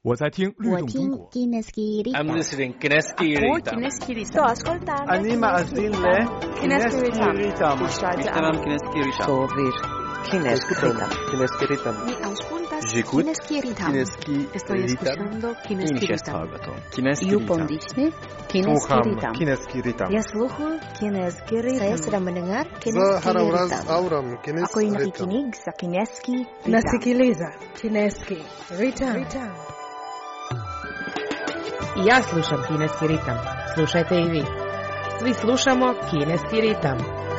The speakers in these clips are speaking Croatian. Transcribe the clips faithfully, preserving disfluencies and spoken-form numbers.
我在听律动中国。 I'm listening Kineski Ritam. Sto ascoltando. Anima Azille Kineski Ritam. Ishtamam Kineski Ritam. Sovir Kineski Ritam. Kineski Ritam. Mi auscultas J'écoute Kineski Ritam. Kineski Estoy escuchando Kineski Ritam. Kineski You Ritam. pondisne Kineski Sluham Ritam. Kineski Ritam. Ya sluhu Kineski Ritam. Saya sedang mendengar Za Kineski haravraz Ritam. auram Ako Kineski Ritam. nakikinig sa Kineski Ritam. Nasikiliza Kineski Ritam. I ja slušam Kineski ritam. Slušajte i vi. Svi slušamo Kineski ritam.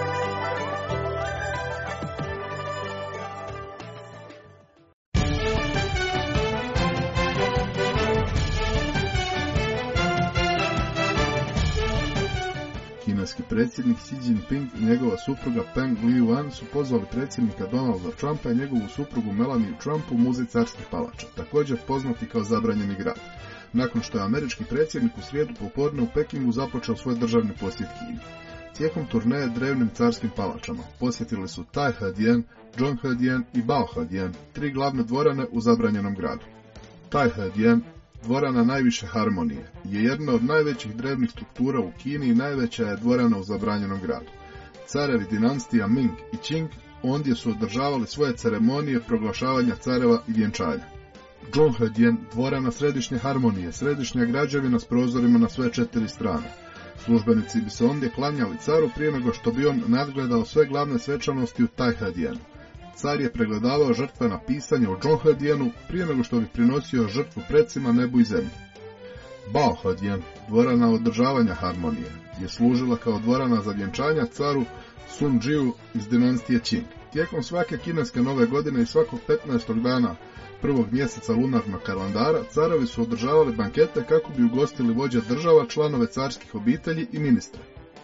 Kineski predsjednik Xi Jinping i njegova supruga Peng Liyuan su pozvali predsjednika Donalda Trumpa i njegovu suprugu Melanie Trump u muzej carskih palača, također poznati kao zabranjeni grad, nakon što je američki predsjednik u srijedu popodne u Pekingu započeo svoj državni posjet Kini. Tijekom turneje drevnim carskim palačama posjetili su Tai Hedian, Zhonghedian i Baohedian, tri glavne dvorane u zabranjenom gradu. Tai Hedian, dvorana najviše harmonije, je jedna od najvećih drevnih struktura u Kini i najveća je dvorana u zabranjenom gradu. Carevi dinastija Ming i Qing ondje su održavali svoje ceremonije proglašavanja careva i vjenčanja. Zhonghedian, dvorana središnje harmonije, središnja građevina s prozorima na sve četiri strane. Službenici bi se ondje klanjali caru prije nego što bi on nadgledao sve glavne svečanosti u Tai Hedianu. Car je pregledavao žrtvena pisanja u Zhonghedianu prije nego što bi prinosio žrtvu precima, nebu i zemlji. Baohedian, dvorana održavanja harmonije, je služila kao dvorana za vjenčanja caru Sun Jiu iz dinastije Qing. Tijekom svake kineske nove godine i svakog petnaestog dana prvog mjeseca lunarnog kalendara, carevi su održavali bankete kako bi ugostili vođe država, članove carskih obitelji i ministre.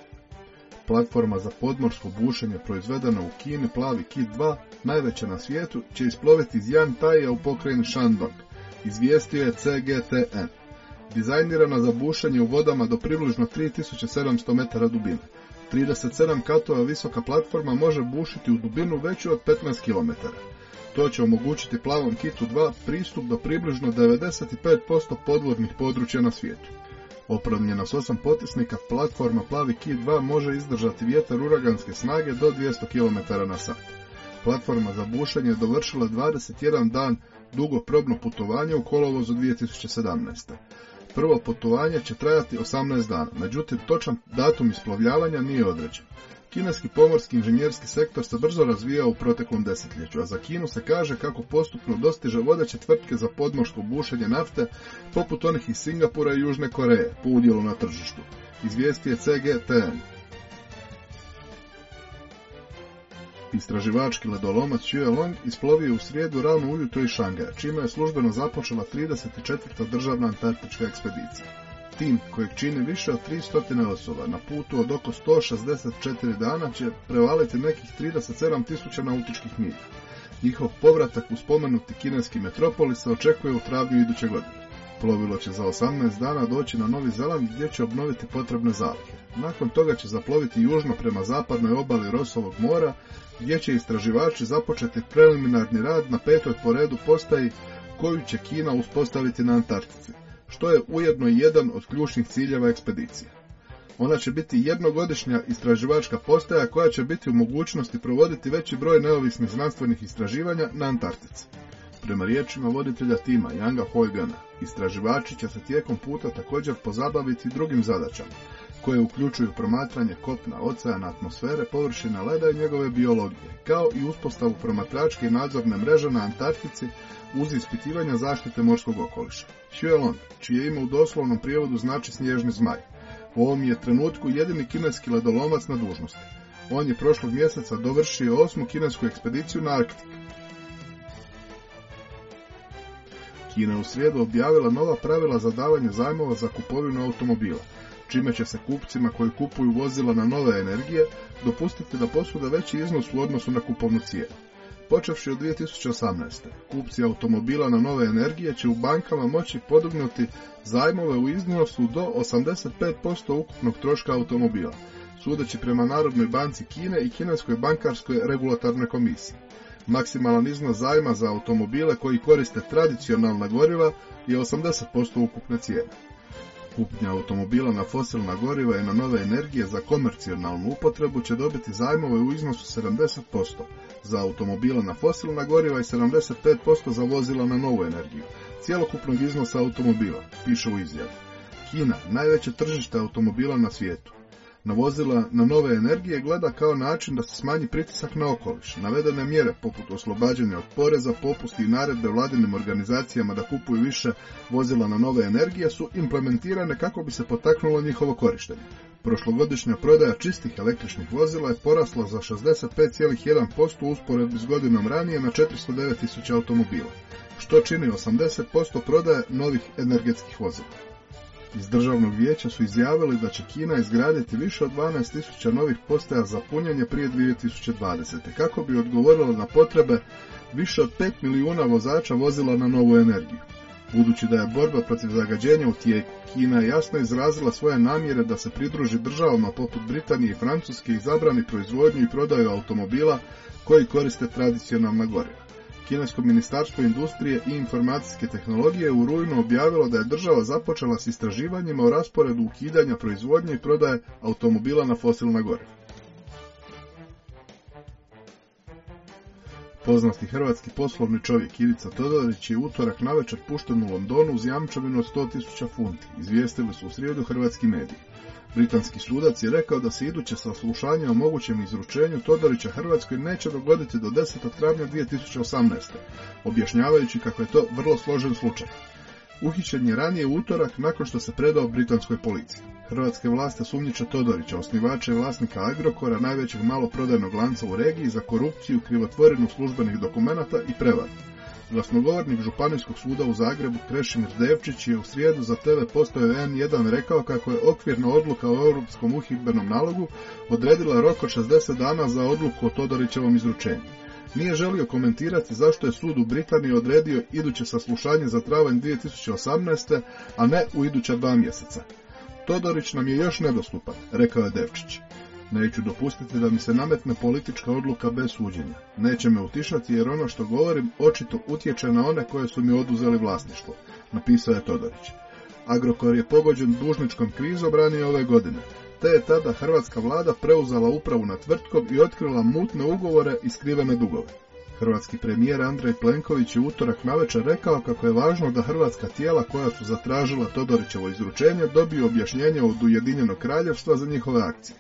Platforma za podmorsko bušenje proizvedena u Kini, Plavi Kit dva, najveća na svijetu, će isploviti iz Yantaija u pokrajini Shandong, izvijestio je C G T N. Dizajnirana za bušenje u vodama do približno tri tisuće sedamsto metara dubine. trideset sedam katova visoka platforma može bušiti u dubinu veću od petnaest kilometara. To će omogućiti Plavom Kitu dva pristup do približno devedeset pet posto podvodnih područja na svijetu. Opremljena s osam potisnika, platforma Plavi Kit dva može izdržati vjetar uraganske snage do dvjesto kilometara na sat. Platforma za bušenje je dovršila dvadeset jedan dan dugo probno putovanje u kolovozu dvije tisuće sedamnaeste. Prvo putovanje će trajati osamnaest dana, međutim točan datum isplovljavanja nije određen. Kineski pomorski inženjerski sektor se brzo razvijao u proteklom desetljeću, a za Kinu se kaže kako postupno dostiže vodeće tvrtke za podmorsko bušenje nafte, poput onih iz Singapura i Južne Koreje, po udjelu na tržištu, izvijesti je C G T N. Istraživački ledolomac Xuelong isplovio je u srijedu rano ujutro iz Šangaja, čime je službeno započela trideset četvrta državna antarktička ekspedicija. Tim, kojeg čini više od tristo osoba, na putu od oko sto šezdeset četiri dana će prevaliti nekih trideset sedam tisuća nautičkih milja. Njihov povratak u spomenuti kineski metropolis se očekuje u travnju iduće godine. Plovilo će za osamnaest dana doći na Novi Zeland gdje će obnoviti potrebne zalihe. Nakon toga će zaploviti južno prema zapadnoj obali Rosovog mora, gdje će istraživači započeti preliminarni rad na petoj po redu postaji koju će Kina uspostaviti na Antarktici, što je ujedno jedan od ključnih ciljeva ekspedicije. Ona će biti jednogodišnja istraživačka postaja koja će biti u mogućnosti provoditi veći broj neovisnih znanstvenih istraživanja na Antarktici. Prema riječima voditelja tima Yanga Huaigena, istraživači će se tijekom puta također pozabaviti drugim zadaćama, koje uključuju promatranje kopna, oceana, atmosfere, površine leda i njegove biologije, kao i uspostavu promatračke i nadzorne mreže na Antarktici uz ispitivanja zaštite morskog okoliša. Xuelong, čije ime u doslovnom prijevodu znači snježni zmaj, u ovom je trenutku jedini kineski ledolomac na dužnosti. On je prošlog mjeseca dovršio osmu kinesku ekspediciju na Arktik. Kina je u srijedu objavila nova pravila za davanje zajmova za kupovinu automobila, čime će se kupcima koji kupuju vozila na nove energije dopustiti da posude veći iznos u odnosu na kupovnu cijenu. Počevši od dvije tisuće osamnaeste. kupci automobila na nove energije će u bankama moći podignuti zajmove u iznosu do osamdeset pet posto ukupnog troška automobila, sudeći prema Narodnoj banci Kine i Kineskoj bankarskoj regulatornoj komisiji. Maksimalan iznos zajma za automobile koji koriste tradicionalna goriva je osamdeset posto ukupne cijene. Kupnja automobila na fosilna goriva i na nove energije za komercijalnu upotrebu će dobiti zajmove u iznosu sedamdeset posto za automobile na fosilna goriva i sedamdeset pet posto za vozila na novu energiju cjelokupnog iznosa automobila, piše u izjavi. Kina, najveće tržište automobila na svijetu, na vozila na nove energije gleda kao način da se smanji pritisak na okoliš. Navedene mjere, poput oslobađanja od poreza, popusti i naredbe vladinim organizacijama da kupuju više vozila na nove energije, su implementirane kako bi se potaknulo njihovo korištenje. Prošlogodišnja prodaja čistih električnih vozila je porasla za šezdeset pet zarez jedan posto u usporedbi s godinom ranije na četiristo devet tisuća automobila, što čini osamdeset posto prodaje novih energetskih vozila. Iz državnog vijeća su izjavili da će Kina izgraditi više od dvanaest tisuća novih postaja za punjenje prije dvije tisuće dvadesete. kako bi odgovorilo na potrebe više od pet milijuna vozača vozila na novu energiju. Budući da je borba protiv zagađenja u tijeku, Kina je jasno izrazila svoje namjere da se pridruži državama poput Britanije i Francuske i zabrani proizvodnju i prodaju automobila koji koriste tradicionalna goriva. Kinesko ministarstvo industrije i informacijske tehnologije u rujnu objavilo da je država započela s istraživanjima o rasporedu ukidanja proizvodnje i prodaje automobila na fosilna goriva. Poznati hrvatski poslovni čovjek Ivica Todorić je utorak navečer pušten u Londonu uz jamčevinu od sto tisuća funti, izvijestili su u srijedu hrvatski mediji. Britanski sudac je rekao da se iduće saslušanje o mogućem izručenju Todorića Hrvatskoj neće dogoditi do desetog travnja dvije tisuće osamnaeste. objašnjavajući kako je to vrlo složen slučaj. Uhićen je ranije u utorak nakon što se predao britanskoj policiji. Hrvatske vlasti sumnjiče Todorića, osnivača i vlasnika Agrokora, najvećeg maloprodajnog lanca u regiji, za korupciju, krivotvorinu službenih dokumenata i prevaru. Glasnogovornik Županijskog suda u Zagrebu Krešimir Devčić je u srijedu za te ve postaju en jedan rekao kako je okvirna odluka o europskom uhidbenom nalogu odredila rok od šezdeset dana za odluku o Todorićevom izručenju. Nije želio komentirati zašto je sud u Britaniji odredio iduće saslušanje za travanj dvije tisuće osamnaeste. a ne u iduća dva mjeseca. Todorić nam je još nedostupan, rekao je Devčić. Neću dopustiti da mi se nametne politička odluka bez suđenja. Neće me utišati jer ono što govorim očito utječe na one koje su mi oduzeli vlasništvo, napisao je Todorić. Agrokor je pogođen dužničkom krizom ranije ove godine, te je tada hrvatska vlada preuzela upravu nad tvrtkom i otkrila mutne ugovore i skrivene dugove. Hrvatski premijer Andrej Plenković je utorak navečer rekao kako je važno da hrvatska tijela koja su zatražila Todorićevo izručenje dobiju objašnjenje od Ujedinjenog kraljevstva za njihove akcije.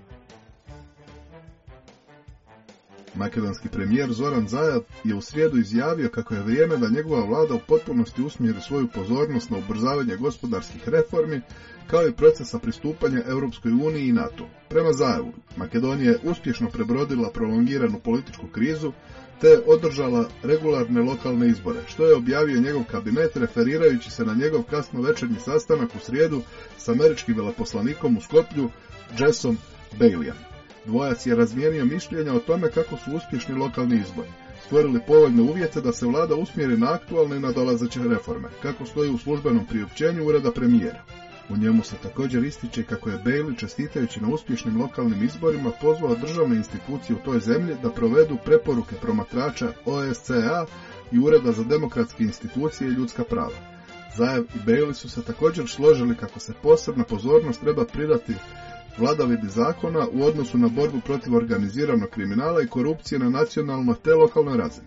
Makedonski premijer Zoran Zaev je u srijedu izjavio kako je vrijeme da njegova vlada u potpunosti usmjeri svoju pozornost na ubrzavanje gospodarskih reformi, kao i procesa pristupanja Europskoj uniji i NATO. Prema Zaevu, Makedonija je uspješno prebrodila prolongiranu političku krizu, te je održala regularne lokalne izbore, što je objavio njegov kabinet referirajući se na njegov kasno večernji sastanak u srijedu s američkim veleposlanikom u Skoplju, Jessom Baileyem. Dvojac je razmijenio mišljenja o tome kako su uspješni lokalni izbori, stvorili povoljne uvjete da se vlada usmjeri na aktualne i nadolazeće reforme, kako stoji u službenom priopćenju ureda premijera. U njemu se također ističe kako je Bailey, čestitajući na uspješnim lokalnim izborima, pozvao državne institucije u toj zemlji da provedu preporuke promatrača O S C E-a i Ureda za demokratske institucije i ljudska prava. Zaev i Bailey su se također složili kako se posebna pozornost treba pridati vladavini zakona u odnosu na borbu protiv organiziranog kriminala i korupcije na nacionalnoj te lokalnoj razini.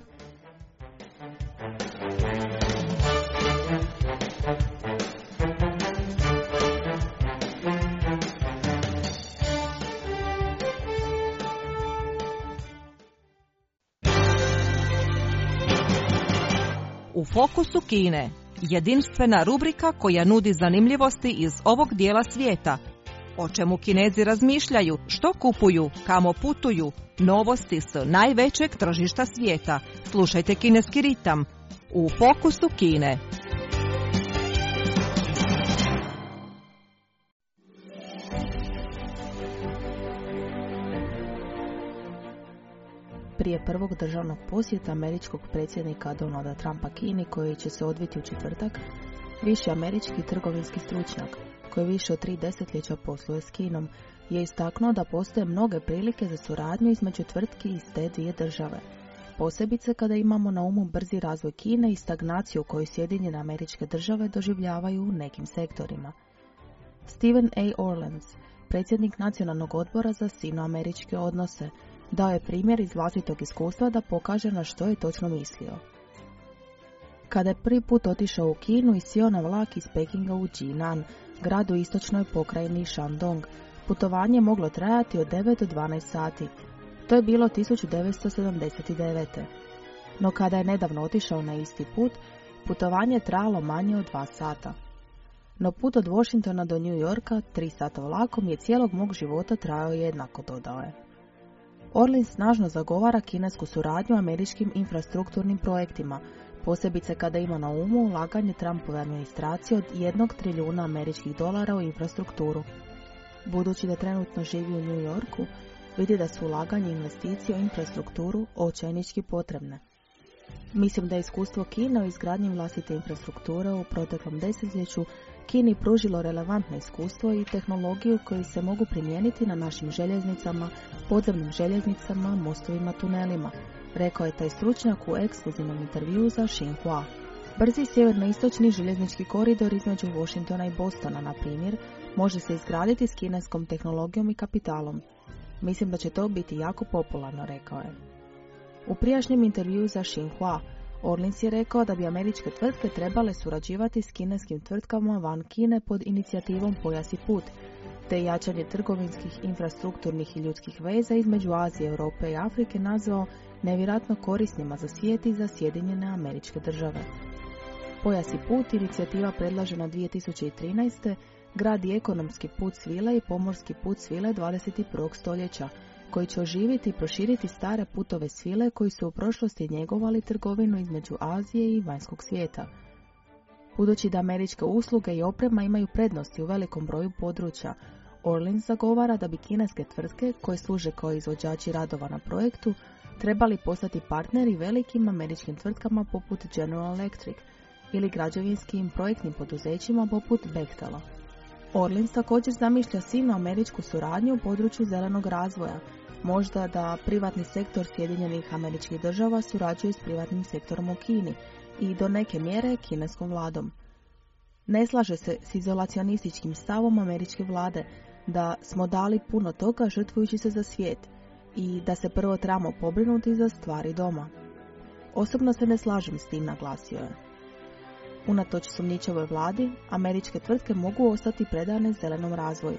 U fokusu Kine, jedinstvena rubrika koja nudi zanimljivosti iz ovog dijela svijeta. O čemu Kinezi razmišljaju, što kupuju, kamo putuju, novosti s najvećeg tržišta svijeta. Slušajte Kineski ritam u fokusu Kine. Prije prvog državnog posjeta američkog predsjednika Donalda Trumpa Kini, koji će se odviti u četvrtak, viši američki trgovinski stručnjak, koji više od tri desetljeća posluje s Kinom, je istaknuo da postoje mnoge prilike za suradnju između tvrtki iz te dvije države. posebice kada imamo na umu brzi razvoj Kine i stagnaciju koju Sjedinjene Američke Države doživljavaju u nekim sektorima. Stephen A. Orlins, predsjednik Nacionalnog odbora za sinoameričke odnose, dao je primjer iz vlastitog iskustva da pokaže na što je točno mislio. Kada je prvi put otišao u Kinu i sjeo na vlak iz Pekinga u Jinan, grad u istočnoj pokrajini Shandong, putovanje je moglo trajati od devet do dvanaest sati. To je bilo tisuću devetsto sedamdeset devete. No kada je nedavno otišao na isti put, putovanje je trajalo manje od dva sata. No put od Washingtona do New Yorka, tri sata vlakom, je cijelog mog života trajao jednako, dodao je. Orlin snažno zagovara kinesku suradnju američkim infrastrukturnim projektima, posebice kada ima na umu ulaganje Trumpove administracije od jednog trilijuna američkih dolara u infrastrukturu. Budući da trenutno živi u New Yorku, vidi da su ulaganje investicije u infrastrukturu očajnički potrebne. Mislim da je iskustvo Kine u izgradnji vlastite infrastrukture u proteklom desetljeću Kini pružilo relevantno iskustvo i tehnologiju koji se mogu primijeniti na našim željeznicama, podzemnim željeznicama, mostovima, tunelima, rekao je taj stručnjak u ekskluzivnom intervjuu za Xinhua. Brzi sjeverno-istočni željeznički koridor između Washingtona i Bostona, na primjer, može se izgraditi s kineskom tehnologijom i kapitalom. Mislim da će to biti jako popularno, rekao je. U prijašnjem intervjuu za Xinhua, Orlins je rekao da bi američke tvrtke trebale surađivati s kineskim tvrtkama van Kine pod inicijativom Pojas i put, te jačanje trgovinskih, infrastrukturnih i ljudskih veza između Azije, Europe i Afrike nazvao nevjerojatno korisnima za svijet i za Sjedinjene Američke Države. Pojas i put, inicijativa predlažena dvije tisuće trinaeste, gradi ekonomski put svile i pomorski put svile dvadeset prvog stoljeća, koji će oživiti i proširiti stare putove svile koji su u prošlosti njegovali trgovinu između Azije i vanjskog svijeta. Budući da američke usluge i oprema imaju prednosti u velikom broju područja, Orlins zagovara da bi kineske tvrtke, koje služe kao izvođači radova na projektu, trebali postati partneri velikim američkim tvrtkama poput General Electric ili građevinskim projektnim poduzećima poput Bechtela. Orlins također zamišlja sino-američku suradnju u području zelenog razvoja, možda da privatni sektor Sjedinjenih Američkih Država surađuje s privatnim sektorom u Kini i do neke mjere kineskom vladom. Ne slaže se s izolacionističkim stavom američke vlade da smo dali puno toga žrtvujući se za svijet i da se prvo trebamo pobrinuti za stvari doma. Osobno se ne slažem s tim, naglasio je. Unatoč sumnjičavoj vladi, američke tvrtke mogu ostati predane zelenom razvoju.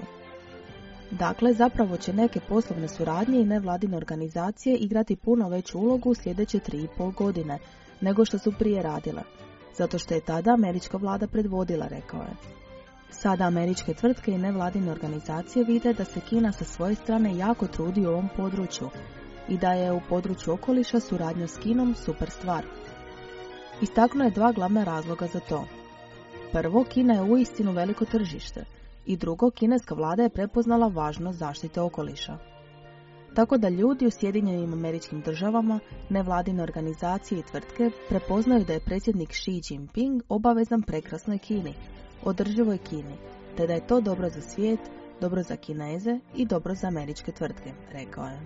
Dakle, zapravo će neke poslovne suradnje i nevladine organizacije igrati puno veću ulogu u sljedeće tri i pol godine, nego što su prije radile, zato što je tada američka vlada predvodila, rekao je. Sada američke tvrtke i nevladine organizacije vide da se Kina sa svoje strane jako trudi u ovom području i da je u području okoliša suradnja s Kinom super stvar. Istaknuo je dva glavna razloga za to. Prvo, Kina je uistinu veliko tržište i drugo, kineska vlada je prepoznala važnost zaštite okoliša. Tako da ljudi u Sjedinjenim Američkim Državama, nevladine organizacije i tvrtke prepoznaju da je predsjednik Xi Jinping obavezan prekrasnoj Kini, održivoj Kini, te da je to dobro za svijet, dobro za Kineze i dobro za američke tvrtke, rekao je.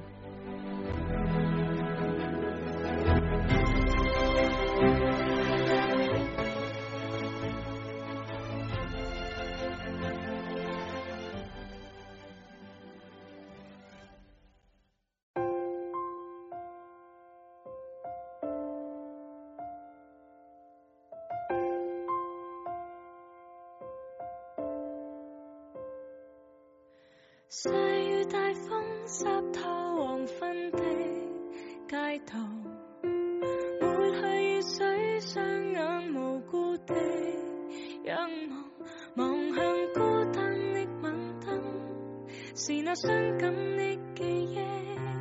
細雨大風濕透黃昏的街頭，抹去雨水，雙眼無辜地仰望，望向孤單的晚燈，是那傷感的記憶，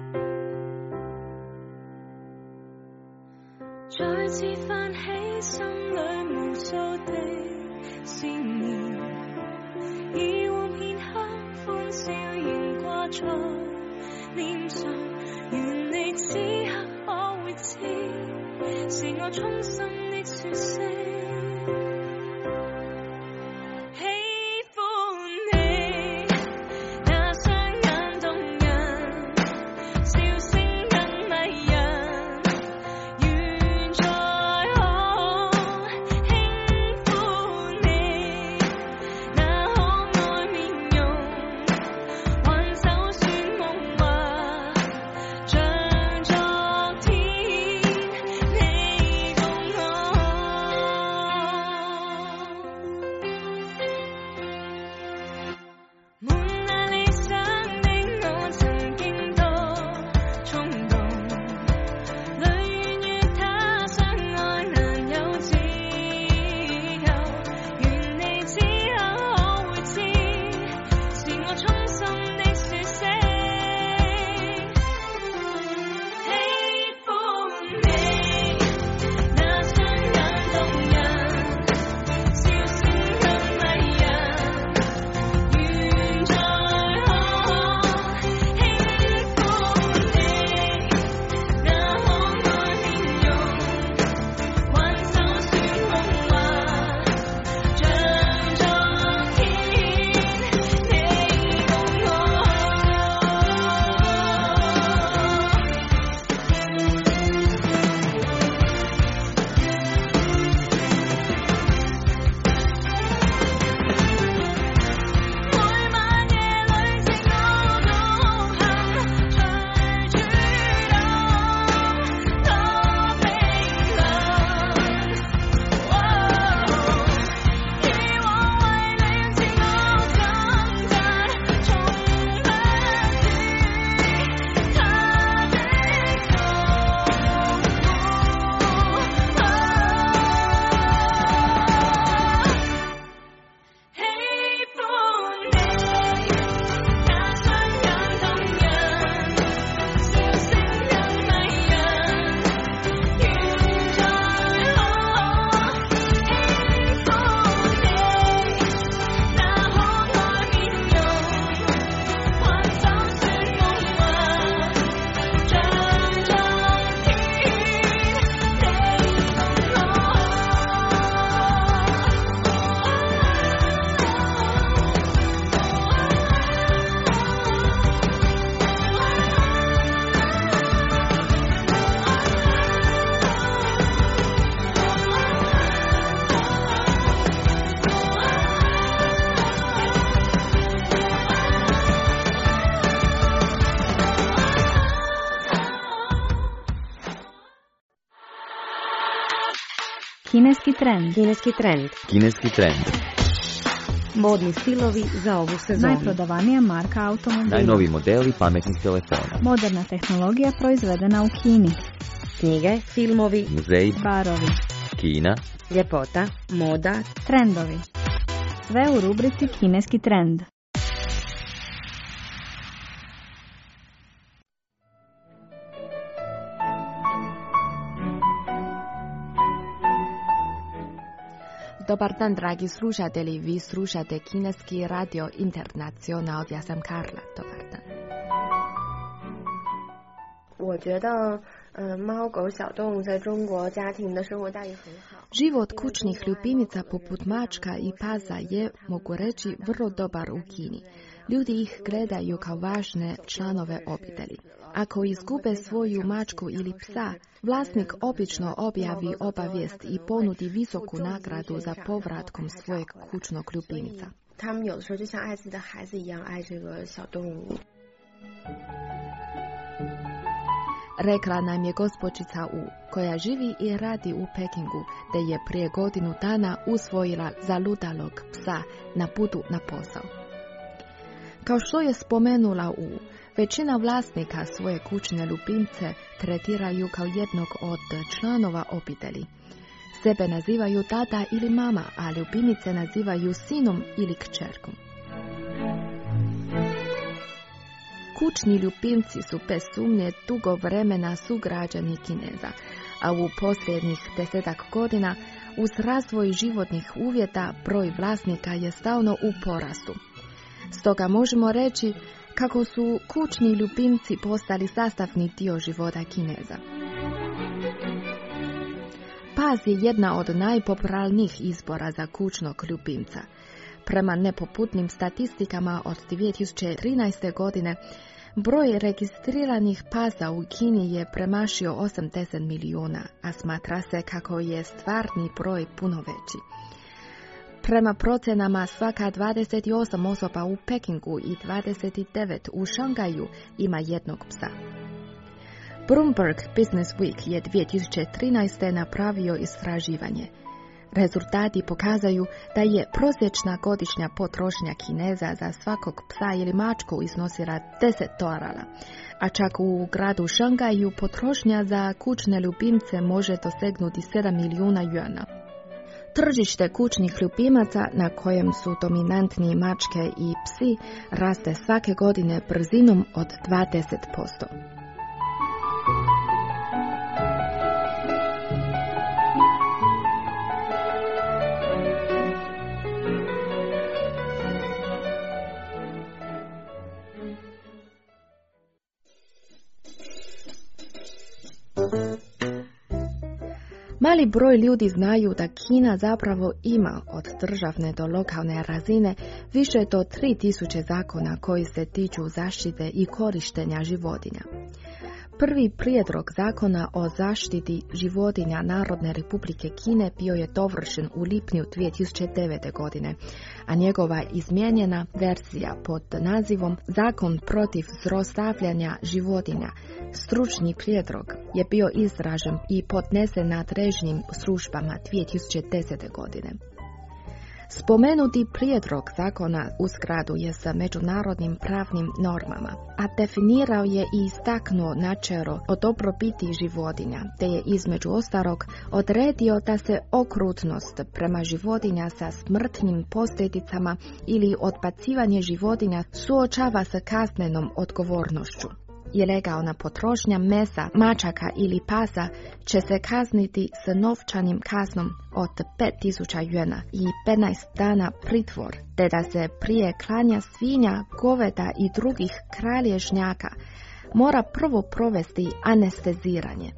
再次泛起心裏無數的思念，以往片刻歡笑仍掛在臉上，願你此刻可會知，是我衷心的說聲喜歡你，那雙眼動人，笑聲更迷人， Kineski trend. Kineski trend. Kineski trend. Modni stilovi za ovu sezonu. Najprodavanija marka automobila. Najnoviji modeli pametnih telefona. Moderna tehnologija proizvedena u Kini. Knjige, filmovi, muzeji, barovi, Kina, ljepota, moda, trendovi. Sve u rubrici Kineski trend. Dobar dan, dragi slušatelji, vi slušate Kineski radio internacional, ja sam Karla, dobar dan. 我觉得，嗯、呃，猫狗小动物在中国家庭的生活待遇很好。 Život kućnih ljubimica poput mačka i paza je, mogu reći, vrlo dobar u Kini. Ljudi ih gledaju kao važne članove obitelji. Ako izgube svoju mačku ili psa, vlasnik obično objavi obavijest i ponudi visoku nagradu za povratkom svojeg kućnog ljubimica. 他们有的时候就像爱自己的孩子一样爱这个小动物。 Rekla nam je gospođica U, koja živi i radi u Pekingu, da je prije godinu dana usvojila zaludalog psa na putu na posao. Kao što je spomenula U, većina vlasnika svoje kućne ljubimce tretiraju kao jednog od članova obitelji. Sebe nazivaju tata ili mama, a ljubimice nazivaju sinom ili kćerkom. Kućni ljubimci su bez sumnje dugo vremena sugrađani Kineza, a u posljednjih desetak godina uz razvoj životnih uvjeta broj vlasnika je stalno u porastu. Stoga možemo reći kako su kućni ljubimci postali sastavni dio života Kineza. Pas je jedna od najpopularnijih izbora za kućnog ljubimca. Prema nepoputnim statistikama od dvije tisuće trinaeste. godine, broj registriranih pasa u Kini je premašio osamdeset milijuna, a smatra se kako je stvarni broj puno veći. Prema procenama, svaka dvadeset osam osoba u Pekingu i dvadeset devet u Šangaju ima jednog psa. Bloomberg Business Week je dvije tisuće trinaeste. napravio istraživanje. Rezultati pokazaju da je prosječna godišnja potrošnja Kineza za svakog psa ili mačku iznosila deset dolara, a čak u gradu Šangaju potrošnja za kućne ljubimce može dosegnuti sedam milijuna juana. Tržište kućnih ljubimaca, na kojem su dominantni mačke i psi, raste svake godine brzinom od dvadeset posto. Mali broj ljudi znaju da Kina zapravo ima od državne do lokalne razine više do tri tisuće zakona koji se tiču zaštite i korištenja životinja. Prvi prijedlog zakona o zaštiti životinja Narodne Republike Kine bio je dovršen u lipnju dvije tisuće devete. godine, a njegova izmijenjena verzija pod nazivom Zakon protiv zlostavljanja životinja, stručni prijedlog, je bio izražen i podnesen nadležnim službama dvije tisuće desete. godine. Spomenuti prijedlog zakona u skladu je sa međunarodnim pravnim normama, a definirao je i istaknuo načelo o dobrobiti životinja, te je između ostalog odredio da se okrutnost prema životinja sa smrtnim posljedicama ili odbacivanje životinja suočava sa kaznenom odgovornošću. Ilegalna potrošnja mesa, mačaka ili pasa će se kazniti s novčanim kaznom od pet tisuća juana i petnaest dana pritvor, te da se prije klanja svinja, goveda i drugih kralježnjaka mora prvo provesti anesteziranje.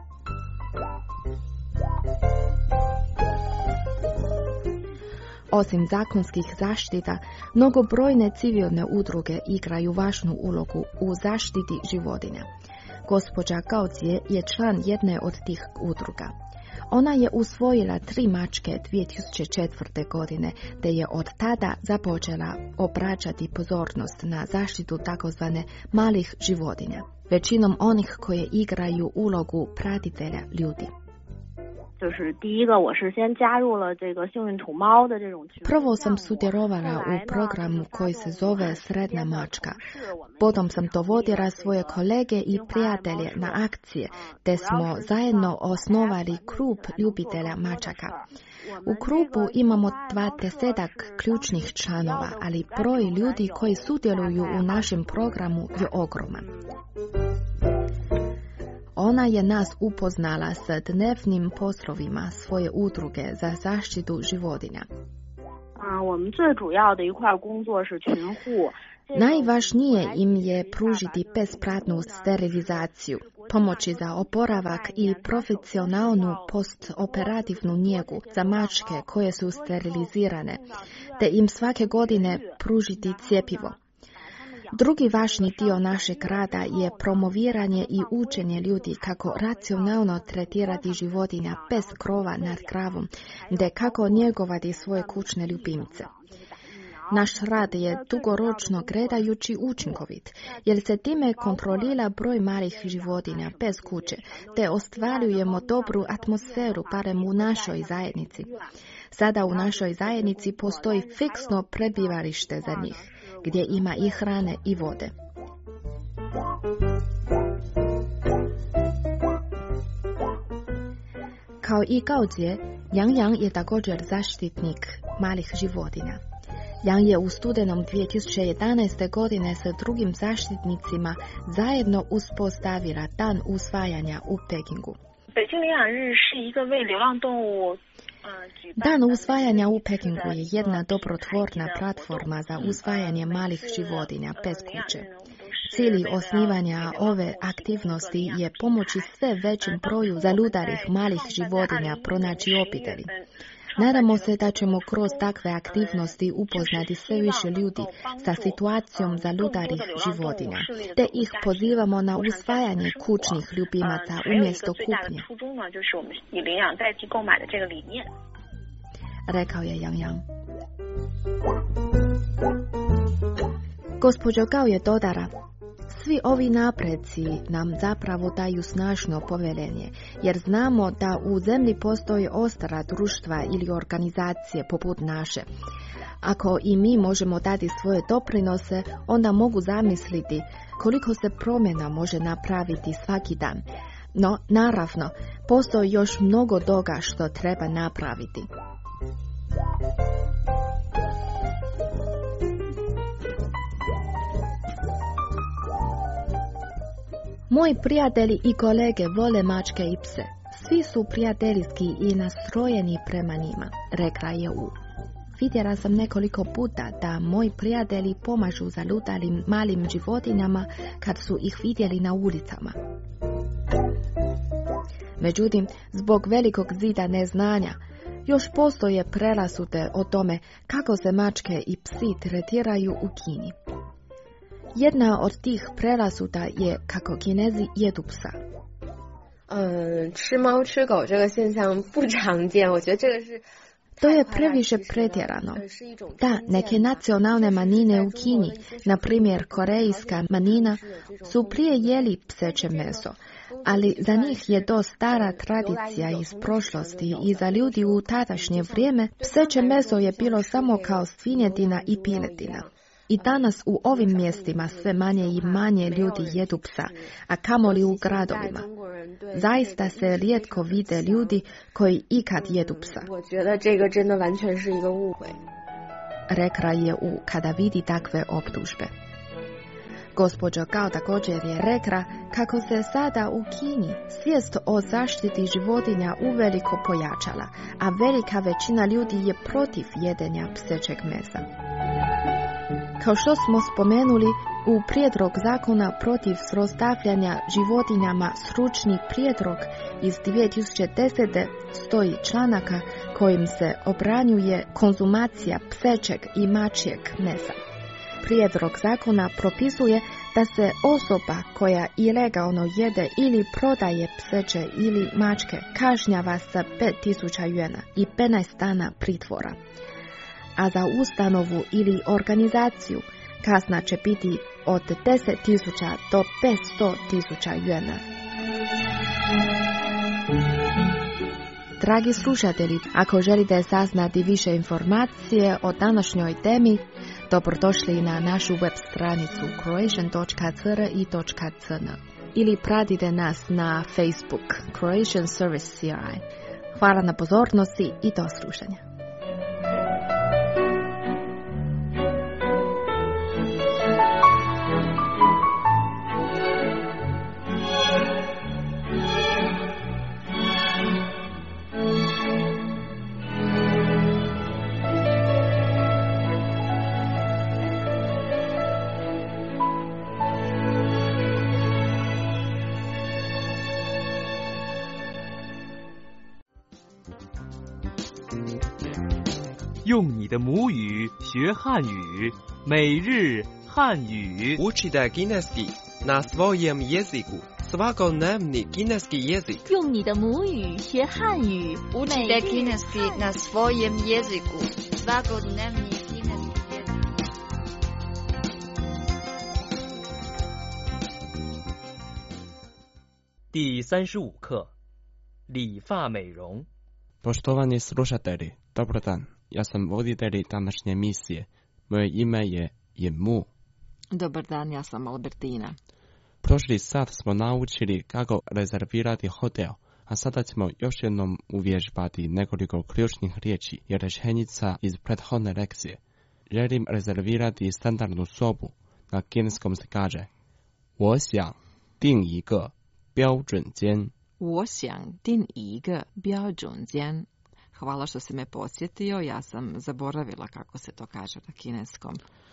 Osim zakonskih zaštita, mnogobrojne civilne udruge igraju važnu ulogu u zaštiti životinja. Gospođa Gaucije je član jedne od tih udruga. Ona je usvojila tri mačke dvije tisuće četvrte. godine, te je od tada započela obraćati pozornost na zaštitu takozvane malih životinja, većinom onih koje igraju ulogu pratitelja ljudi. Prvo sam sudjelovala u programu koji se zove Sretna mačka. Potom sam dovodila svoje kolege i prijatelje na akcije, te smo zajedno osnovali klub ljubitelja mačaka. U klubu imamo dvadesetak ključnih članova, ali broj ljudi koji sudjeluju u našem programu je ogroman. Ona je nas upoznala s dnevnim poslovima svoje udruge za zaštitu životinja. Najvažnije im je pružiti besplatnu sterilizaciju, pomoći za oporavak i profesionalnu postoperativnu njegu za mačke koje su sterilizirane, te im svake godine pružiti cjepivo. Drugi važni dio našeg rada je promoviranje i učenje ljudi kako racionalno tretirati životinja bez krova nad glavom, te kako njegovati svoje kućne ljubimce. Naš rad je dugoročno gledajući učinkovit, jer se time kontrolira broj malih životinja bez kuće, te ostvarujemo dobru atmosferu barem u našoj zajednici. Sada u našoj zajednici postoji fiksno prebivalište za njih, gdje ima i hrane i vode. Kao i Gaođe, Yang Yang je također zaštitnik malih životinja. Yang je u studenom dvije tisuće jedanaeste. godine sa drugim zaštitnicima zajedno uspostavila dan usvajanja u Pekingu. Dan usvajanja u Pekingu je jedna dobrotvorna platforma za usvajanje malih životinja bez kuće. Cilj osnivanja ove aktivnosti je pomoći sve većim broju zalutalih malih životinja pronaći obitelji. Nadamo se da ćemo kroz takve aktivnosti upoznati sve više ljudi sa situacijom zalutalih životinja, te ih pozivamo na usvajanje kućnih ljubimaca umjesto kupnje, rekao je Yang Yang. Gospođa Gao je dodala: svi ovi napreci nam zapravo daju snažno povjerenje, jer znamo da u zemlji postoji ostala društva ili organizacije poput naše. Ako i mi možemo dati svoje doprinose, onda mogu zamisliti koliko se promjena može napraviti svaki dan. No, naravno, postoji još mnogo toga što treba napraviti. Moji prijatelji i kolege vole mačke i pse. Svi su prijateljski i nastrojeni prema njima, rekla je U. Vidjela sam nekoliko puta da moji prijatelji pomažu zalutalim malim životinjama kad su ih vidjeli na ulicama. Međutim, zbog velikog zida neznanja, još postoje predrasude o tome kako se mačke i psi tretiraju u Kini. Jedna od tih predrasuda je kako Kinezi jedu psa. To je previše pretjerano. Da, neke nacionalne manjine u Kini, na primjer korejska manjina, su prije jeli pseće meso, ali za njih je to stara tradicija iz prošlosti i za ljudi u tadašnje vrijeme pseće meso je bilo samo kao svinjetina i piletina. I danas u ovim mjestima sve manje i manje ljudi jedu psa, a kamoli u gradovima. Zaista se rijetko vide ljudi koji ikad jedu psa, rekla je U kada vidi takve optužbe. Gospođa Gao također je rekla kako se sada u Kini svijest o zaštiti životinja uveliko pojačala, a velika većina ljudi je protiv jedenja psećeg mesa. Kao što smo spomenuli, u prijedlog zakona protiv zlostavljanja životinjama stručni prijedlog iz dvije tisuće desete. stoji članaka kojim se obranjuje konzumacija psećeg i mačjeg mesa. Prijedlog zakona propisuje da se osoba koja ilegalno jede ili prodaje pseće ili mačke kažnjava sa pet tisuća juana i petnaest dana pritvora. A za ustanovu ili organizaciju kazna će biti od deset tisuća do petsto tisuća juana. Dragi slušatelji, ako želite saznati više informacije o današnjoj temi, dobrodošli na našu web stranicu croatian dot c r i dot c n ili pratite nas na Facebook Croatian Service C R I. Hvala na pozornosti i do slušanja. 用你的母语学汉语，每日汉语。 Učite kineski na svojem jeziku. Svakodnevni kineski jezik. 用你的母语学汉语。 Učite kineski na svojem jeziku. Svakodnevni kineski jezik. 第三十五课，理发美容。 Poštovani slušatelji, dobar dan.Ja sam voditelj današnje emisije. Moje ime je Jemu. Dobar dan, ja sam Albertina. Prošli sat smo naučili kako rezervirati hotel, a sada ćemo još jednom uvježbati nekoliko ključnih riječi i rečenica iz prethodne lekcije. Želim rezervirati standardnu sobu. Na kineskom se kaže 我想订一个标准间。 我想订一个标准间。Hvala što si me podsjetio, ja sam zaboravila kako se to kaže na kineskom.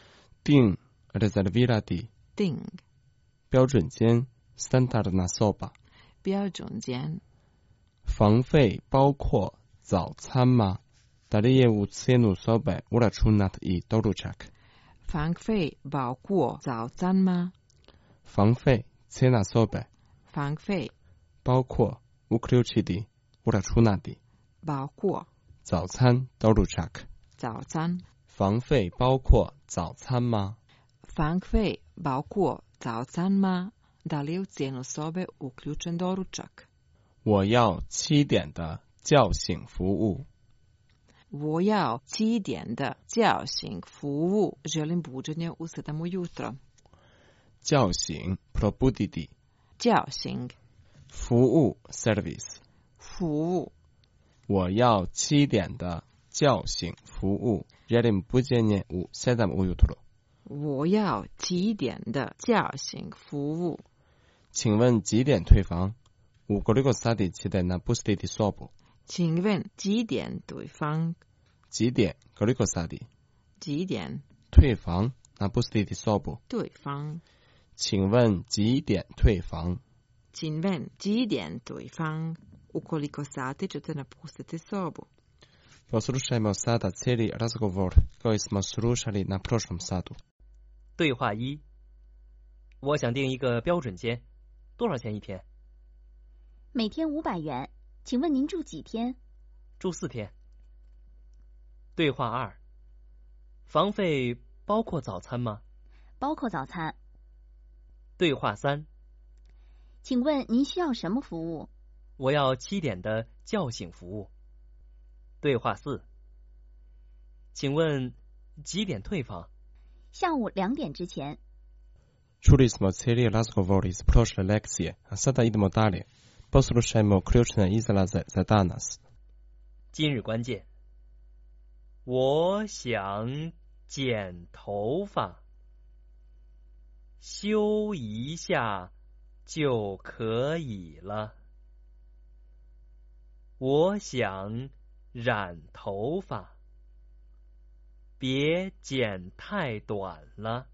Ding, rezervirati. Ding. 标准间, standardna soba. 标准间。 房费包括早餐吗? Da li je u cijenu sobe uračunat i doručak? 房费包括早餐吗? 房费, cijena sobe. 房费包括 uključiti, uračunati. 包括早餐 doručak. 早餐。 房费包括早餐吗？ 房费包括早餐吗？ Da li je u cijenu sobe uključen doručak? 我要七点的叫醒服务。 我要七点的叫醒服务。Želim buđenje u sedam ujutro. 叫醒 probuditi. 叫醒。 服务 service. 服务。 我要七点的叫醒服务。Želim buđenje u sedam ujutro. 我要七点的叫醒服务。 请问几点退房？ U koliko sati ćete napustiti sobu? 请问几点退房？ 几点 koliko sati? 几点？ 退房 napustiti sobu. 退房。 请问几点退房？ 请问几点退房？ U koliko sati ćete napustiti sobu? Poslušajmo sada cijeli razgovor koji smo slušali na prošlom satu. 对话一，我想订一个标准间，多少钱一天？ 每天五百元，请问您住几天？ 住四天。对话二，房费包括早餐吗？ 包括早餐。 对话三， 请问您需要什么服务？ 我要七点的叫醒服务。对话四，请问几点退房？ 下午两点之前。 Čuli smo cijeli razgovor iz prošle lekcije, a sada idemo dalje. Poslušajmo ključne izraze za danas. 今日关键，我想剪头发，修一下就可以了。我想染头发，别剪太短了。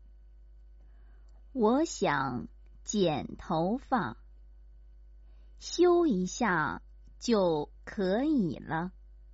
我想剪头发，修一下就可以了。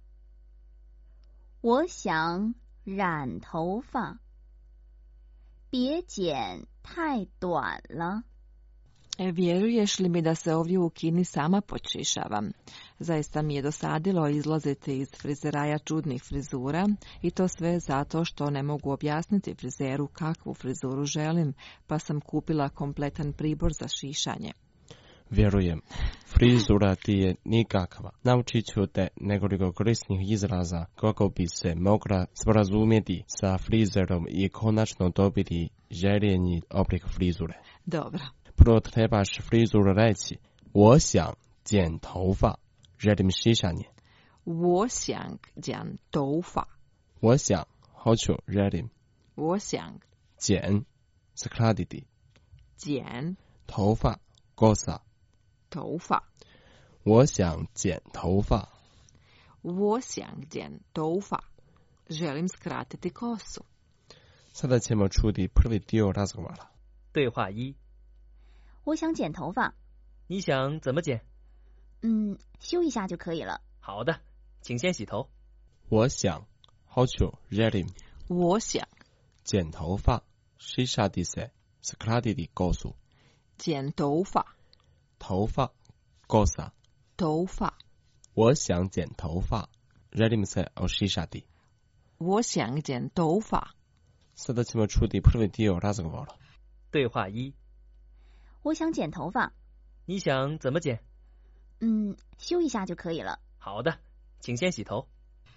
我想染头发，别剪太短了。 Vjeruješ li mi da se ovdje u Kini sama počišavam? Zaista mi je dosadilo izlaziti iz frizeraja čudnih frizura i to sve zato što ne mogu objasniti frizeru kakvu frizuru želim, pa sam kupila kompletan pribor za šišanje. Vjerujem, frizura ti je nikakva. Naučit ću te nekoliko korisnih izraza kako bi se mogla sporazumjeti sa frizerom i konačno dobiti željeni oblik frizure. Dobro. Prvo trebaš frizuru reći 我想剪头发 želim šišanje. 我想剪头发我想 hoću, želim. 我想剪 skratiti. 剪头发 kosa. 头发我想剪头发我想剪头发 želim skratiti kosu. Sada ćemo čuti prvi dio razgovora. 对话一： 我想剪头发。 你想怎么剪？ 嗯，修一下就可以了。 好的，请先洗头。 我想 hoću, želim. 我想剪头发 šišati se, skratiti kosu. 剪头发头发 kosa. 头发我想剪头发 želim se ošišati. 我想剪头发。 Sada ćemo čuti prvi dio razgovora. 对话一： 我想剪头发。 你想怎么剪？ 嗯，修一下就可以了。 好的，请先洗头。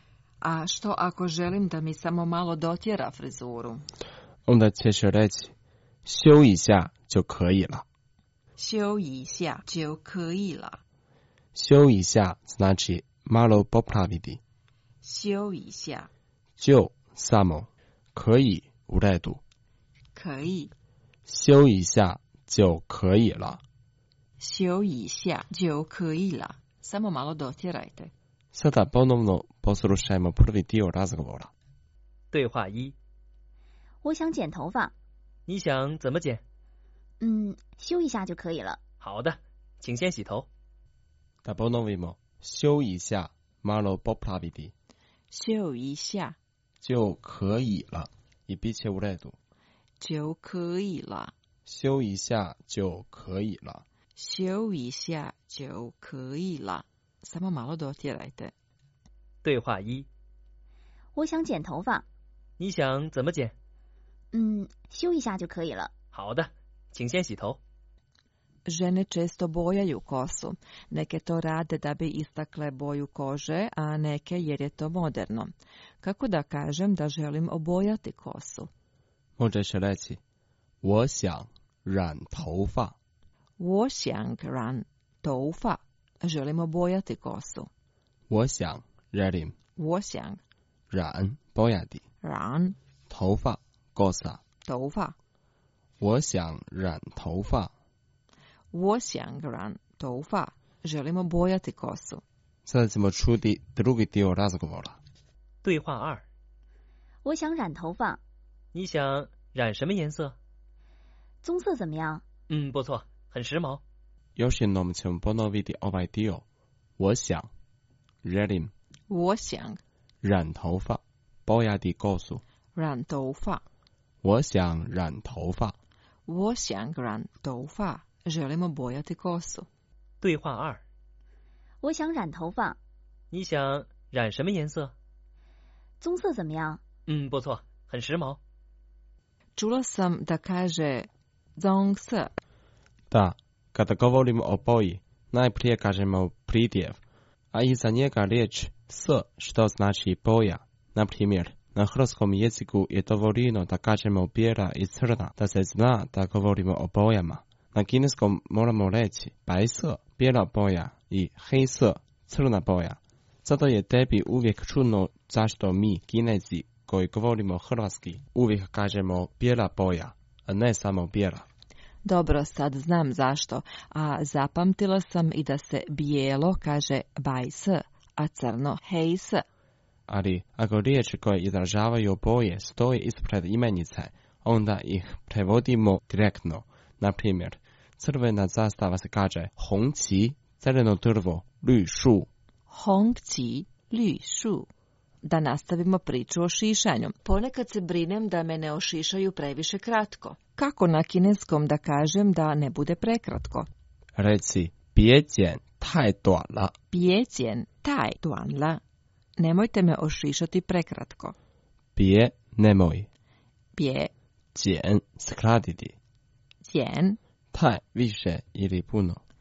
A što ako želim da mi samo malo dotjera frizuru? Onda ćeš reći 修一下就可以了。 修一下就可以了。 修一下 znači malo popraviti. 修一下就 samo 可以 u redu. 可以修一下就可以了。 修一下就可以了。Samo malo dotjerajte. Sada ponovno poslušajmo prvi dio razgovora. 对话一： 我想剪头发。 你想怎么剪？ 嗯，修一下就可以了。 好的，请先洗头。 Da ponovimo 修一下 malo popraviti. 修一下就可以了 i bit će u redu. 就可以了。 修一下就可以了。 修一下就可以了。Samo malo dotjerajte. 对话一： 我想剪头发。 你想怎么剪？ 嗯，修一下就可以了。 好的，请先洗头。 Žene često bojaju kosu. Neke to rade da bi istakle boju kože, a neke jer je to moderno. Kako da kažem da želim obojati kosu? Možeš reći 我想染头发。 我想染头发。Želim obojati kosu. 我想 želim. 我想染 bojati. 染头发 kosa. 头发。 我想染头发。 我想染头发。Želim obojati kosu. Sada ćemo čuti drugi dio razgovora. 对话二： 我想染头发。 你想染什么颜色？ 棕色怎么样？ 嗯，不错，很时髦。 Još jednom ćemo ponoviti ovaj dio. 我想 želim. 我想染头发 bojati kosu. 染头发。 我想染头发。 我想染头发。Želim obojati kosu. 对话二： 我想染头发。 你想染什么颜色？ 棕色怎么样？ 嗯，不错，很时髦。 Čula sam da kaže zongse. Da, kada govorimo o boji, najprije kažemo pridjev, a iza njega riječ s, što znači boja. Na primjer, na hrvatskom jeziku je dovoljno da kažemo bijela i crna, da se zna da govorimo o bojama. Na kineskom moramo reći 白色, bijela boja i 黑色, crna boja. Zato je tebi uvijek čudno zašto mi, Kinezi, koji govorimo hrvatski, uvijek kažemo bijela boja, a ne samo bijela. Dobro, sad znam zašto, a zapamtila sam i da se bijelo kaže bajs, a crno hejs. Ali ako riječi koje izražavaju boje stoje ispred imenice, onda ih prevodimo direktno. Na primjer, crvena zastava se kaže 红旗, zeleno drvo, 绿树. 红旗, 绿树. Da nastavimo priču o šišanju. Ponekad se brinem da me ne ošišaju previše kratko. Kako na kineskom da kažem da ne bude prekratko? Reci 别剪太短了. 别剪太短了. Nemojte me ošišati prekratko. 别 nemoj. 别剪skratiti. 剪太 više ili puno.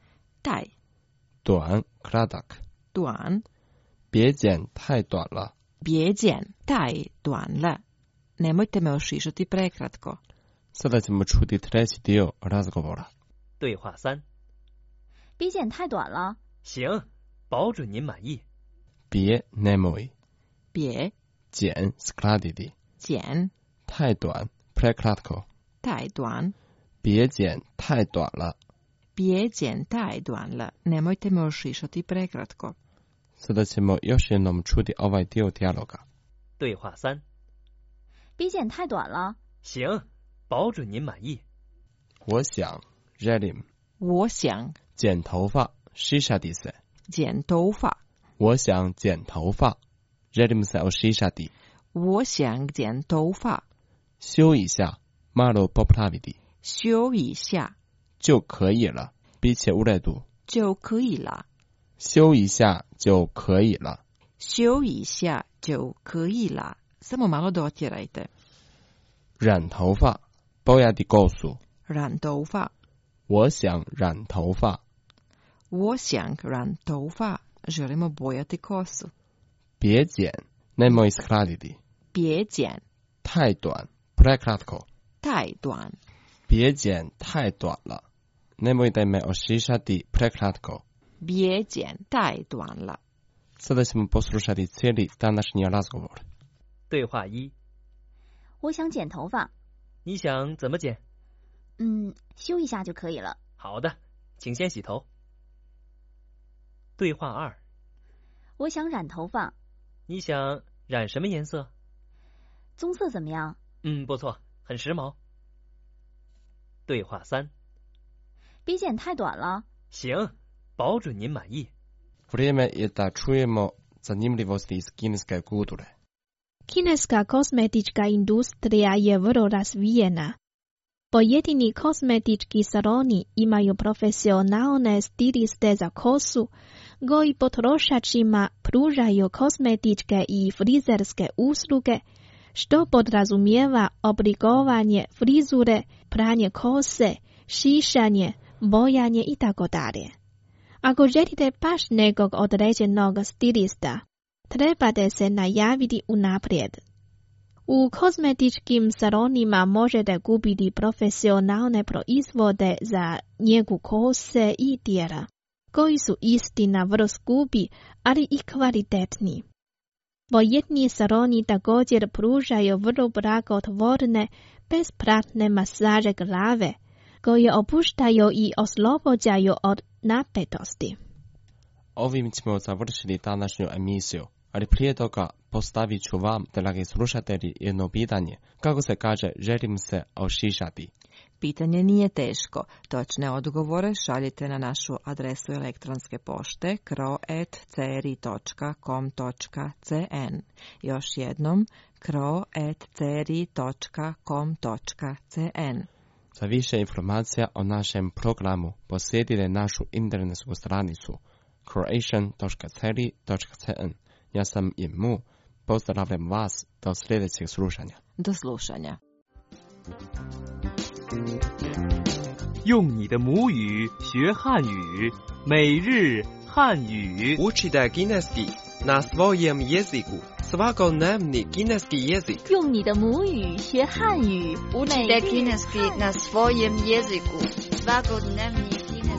太短 kratak 短别剪太短了别剪太短了 nemojte me ošišati prekratko. Sada ćemo čuti treći dio razgovora. 对话三别剪太短了行保准您满意别 nemoj 别剪 skladiti 剪太短 prekratko 太短别剪太短了别剪太短了 nemojte me ošišati prekratko. Sada ćemo još jednom čuti ovaj dio dijaloga. 对话三别剪太短了行保准您满意我想 želim 我想剪头发 šišati se 剪头发我想剪头发 želim se ošišati 我想剪头发修一下 malo popraviti 修一下就可以了 bit će u redu 就可以了修一下就可以了修一下就可以了 samo malo dotjerajte 染头发 bojati kosu 染头发我想染头发我想染头发 želimo bojati kosu 别剪 nemoj skladiti 别剪太短 prekratko 太短别剪太短了 nemojte me ošišati prekratko 别剪太短了 Sada ćemo poslušati cijeli današnji razgovor. 对话一我想剪头发你想怎么剪嗯修一下就可以了好的请先洗头对话二我想染头发你想染什么颜色棕色怎么样嗯不错很时髦对话三别剪太短了行保准您满意 Vrijeme je da čujemo zanimljivosti iz kineske kulture. Kineska kozmetička industrija je vrlo razvijena. Pojedini kozmetički saloni imaju profesionalne stiliste za kosu, koji potrošačima pružaju kozmetičke i frizerske usluge, što podrazumijeva oblikovanje frizure, pranje kose, šišanje, bojanje itd. Ako želite baš nekog određenog stilista, trebate se najaviti unaprijed. U kozmetičkim salonima možete kupiti profesionalne proizvode za njegu kose i tijela, koji su istina vrlo skupi, ali i kvalitetni. Pojedini saloni također pružaju vrlo blagotvorne, besplatne masaže glave, koje opuštaju i oslobođaju od napetosti. Ovim smo završili današnju emisiju, ali prije toga postavit ću vam, dragi slušatelji, jedno pitanje. Kako se kaže želim se ošišati? Pitanje nije teško. Točne odgovore šaljite na našu adresu elektronske pošte kro at ceri točka com točka cn. Još jednom kro at ceri točka com točka cn. Za više informacija o našem programu posjetite našu internetsku stranicu croatian točka ceri točka cn. Ja sam Imu, pozdravljam vas do sljedećeg slušanja. Do slušanja. 用你的母语学汉语，每日汉语。 Učite kineski na svojem jeziku. Svakodnevni kineski jezik. 用你的母语学汉语， Učite kineski na svojem jeziku. Svakodnevni kineski jezik.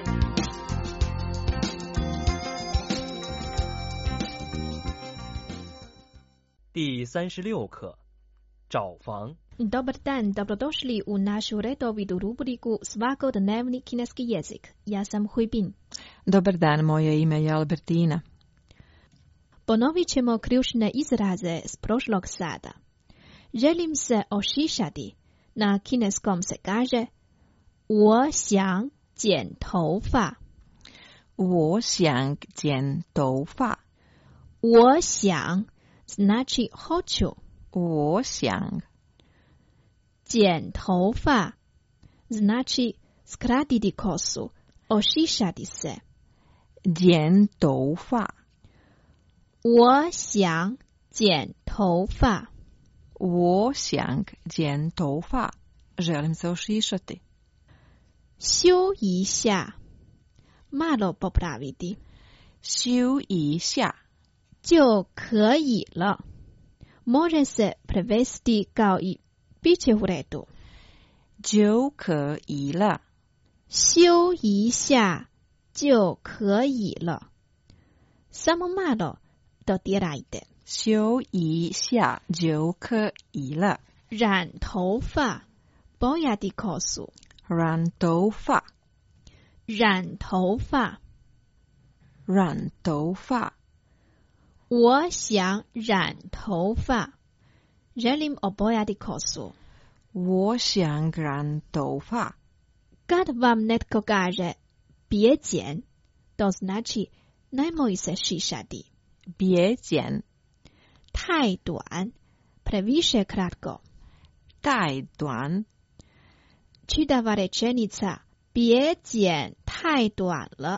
第三十六课，找房。 Dobar dan, dobrodošli u našu redovitu rubriku Svakodnevni kineski jezik. Ja sam Huibin. Dobar dan, moje ime je Albertina. Ponovit ćemo ključne izraze s prošlog sada. Želim se ošišati. Na kineskom se kaže 我想剪头发。 我想剪头发。 我想 znači hoću. 我想剪头发 znači skratiti kosu, ošišati se. 剪头发。 我想剪头发。 我想剪头发。želim se ošišati. 修一下 malo popraviti. 修一下就可以了。Može se prevesti kao i bit će u redu. 就可以了。 修一下就可以了。Samo malo dodirajte. 修一下就可以了。 染头发 bojati kosu. 染头发染头发染头发我想染头发 Želim obojati kosu. 我想染头发 Kad vam netko kaže别剪 to znači nemoj se šišati. 别剪太短 previše kratko. 太短 Čitava rečenica 别剪太短了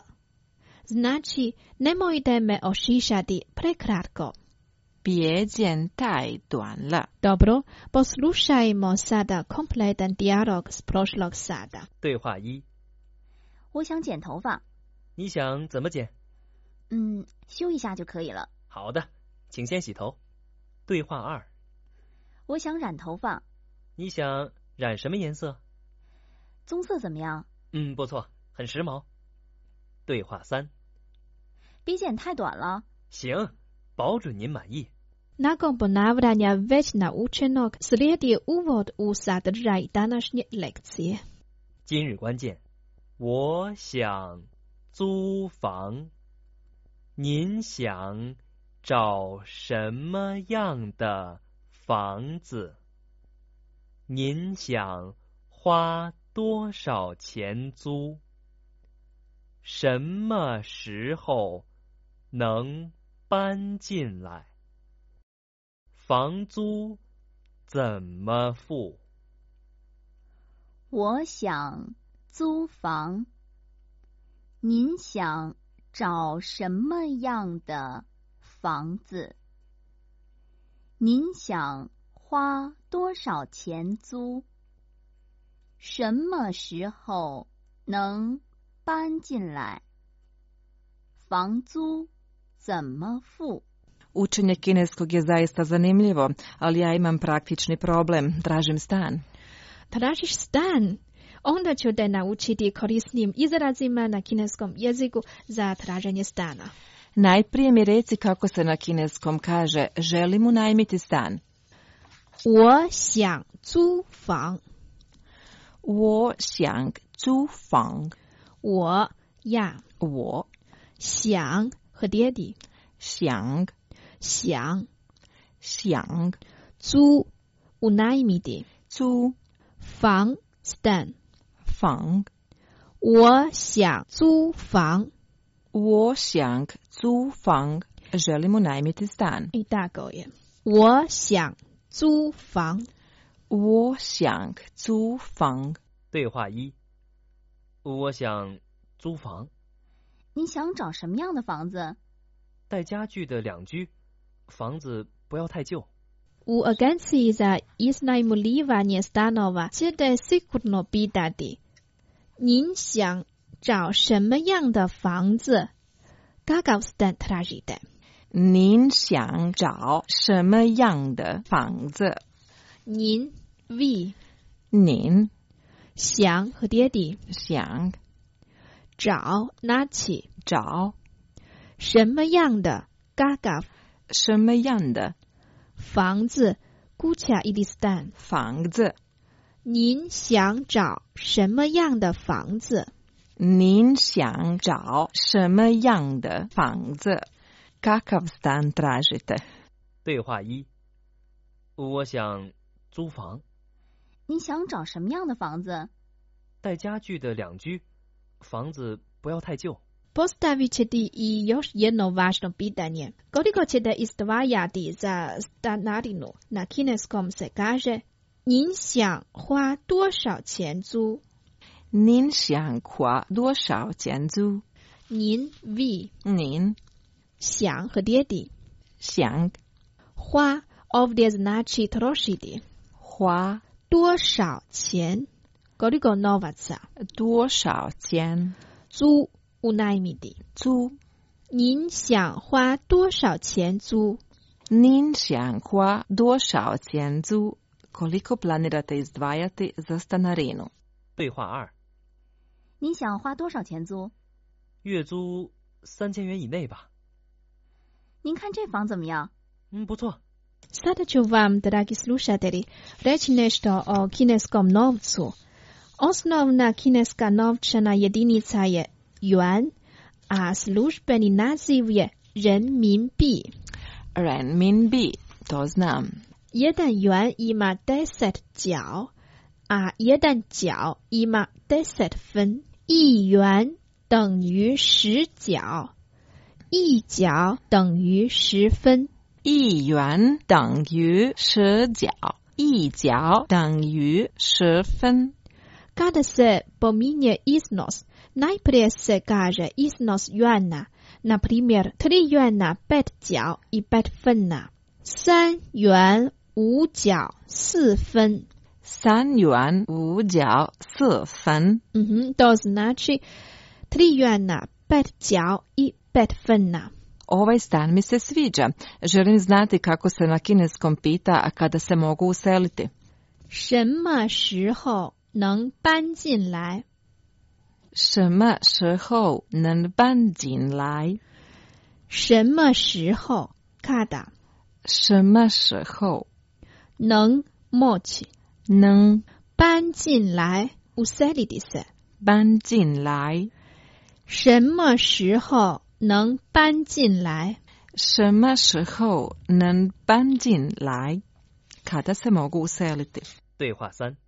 znači nemojte me ošišati prekratko. 别剪太短了。 Dobro, poslušajmo sada kompletan dijalog s prošlog sada. 对话一： 我想剪头发。 你想怎么剪？ 嗯，修一下就可以了。 好的，请先洗头。对话二： 我想染头发。 你想染什么颜色？ 棕色怎么样？ 嗯，不错，很时髦。对话三： 别剪太短了。 行，保准您满意。 Nakon ponavljanja već naučenog slijedi uvod u sadržaj današnje lekcije. 今日关键：我想租房。您想找什么样的房子？您想花多少钱租？什么时候能搬进来？房租怎么付？ 我想租房。您想找什么样的房子？您想花多少钱租？什么时候能搬进来？房租怎么付？ Učenje kineskog je zaista zanimljivo, ali ja imam praktični problem. Tražim stan. Tražiš stan? Onda ću te naučiti korisnim izrazima na kineskom jeziku za traženje stana. Najprije mi reci kako se na kineskom kaže želim unajmiti stan. 我想租房。 我想租房。 我呀， 我想和爹地。 想想想租 unajmiti 租房 stan 房我想租房我想租房 želim unajmiti stan. I tako je. 我想租房我想租房。 对话一：我想租房。 你想找什么样的房子？ 带家具的两居，房子不要太旧。 U agenciji za iznajmljivanje stanova ćete sigurno pitati: 您想找什么样的房子？ Kakav stan tražite? 您想找什么样的房子？ 您 vi 您想和爹地想找 naći 找什么样的 kakav 什么样的房子 kuća ili stan 房子？ 您想找什么样的房子？ 您想找什么样的房子？ Kakav stan tražite? 对话一：我想租房。 你想找什么样的房子？ 带家具的两居，房子不要太旧。 Postavit ćete i još jedno važno pitanje. Koliko ćete izdvajati za stanarinu? Na kineskom se kaže 您想花多少钱租？ 您想花多少钱租？ 您 vi 您想和爹地想花 ovdje znači trošiti 花多少钱 koliko novaca 多少钱？ 租 unajmiti. Zu. 您想花多少钱租？ 您想花多少钱租？ Koliko planirate izdvajati za stanarinu? 对话二。 您想花多少钱租？ 月租三千元以内吧。 您看这房怎么样？ 嗯，不错。 Sada ću vam, dragi slušatelji, reći nešto o kineskom novcu. Osnovna kineska novčana jedinica je yuan, a službeni naziv je renminbi. Renminbi, to znam. Jedan yuan ima deset đao, a jedan đao ima deset分. 一元等于十角，一角等于十分。 一元等于十角，一角等于十分。 Kada se pominje iznos, najprije se kaže iznos juana, na primjer tri juana pet角 i pet 分呐，三元五角四分。 三元五角四分。 Mhm, to znači tri juana pet角 i pet 分呐。 Ovaj stan mi se sviđa. Želim znati kako se na kineskom pita, a kada se mogu useliti. 什么时候能搬进来？ 什么时候能搬进来？ 什么时候 kada？ 什么时候能 moći？ 能搬进来 useliti se？ 搬进来？ 什么时候能搬进来？ 什么时候能搬进来？ Kada se mogu useliti? 对话三。